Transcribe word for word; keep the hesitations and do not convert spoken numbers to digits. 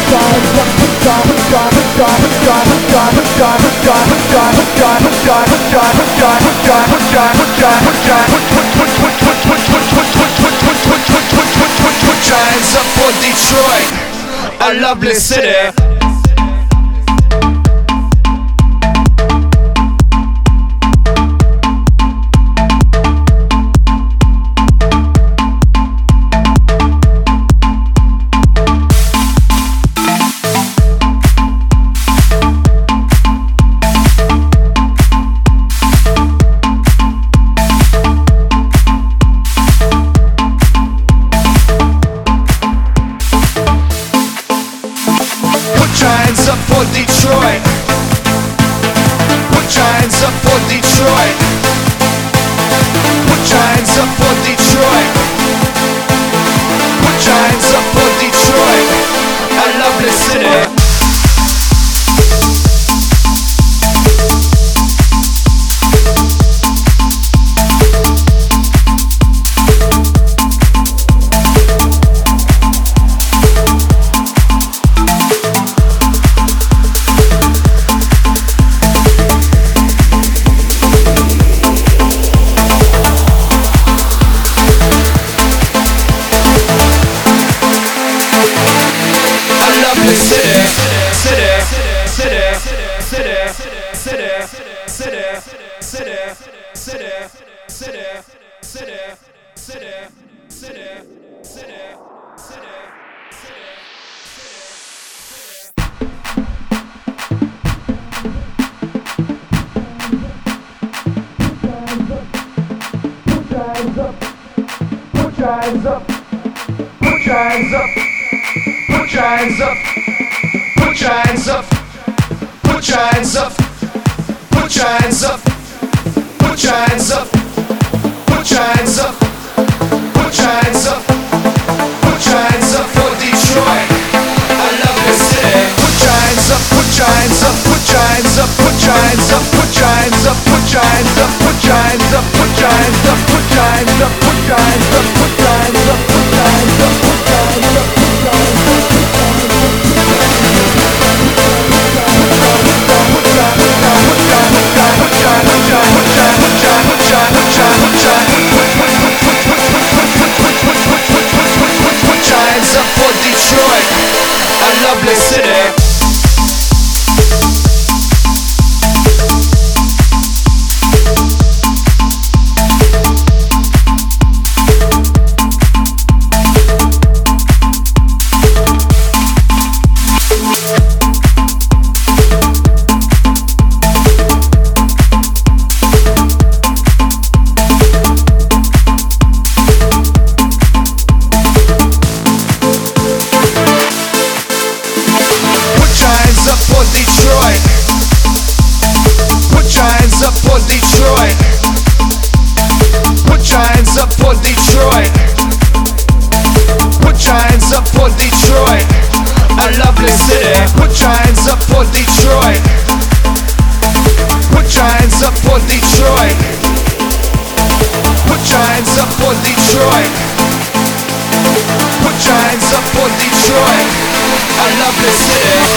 Giants up for Detroit, a lovely city. Giants up for Detroit. Put Giants up for Detroit. Put Giants up for Detroit. Put Giants up for Detroit, a lovely city. Put Giants up, put Giants up, put Giants up, put Giants up, put Giants up, put Giants up, put Giants up, put Giants up, put Giants up, put Giants up for Detroit, I love this city. Put Giants up, put Giants up, put Giants up, put Giants up, put Giants up, put Giants up, put Giants up, put Giants up, put Giants up, put Giants up, put Giants up, put Giants up, put Giants up, put Giants up, put Giants up for Detroit, a lovely city. Detroit, I love this city.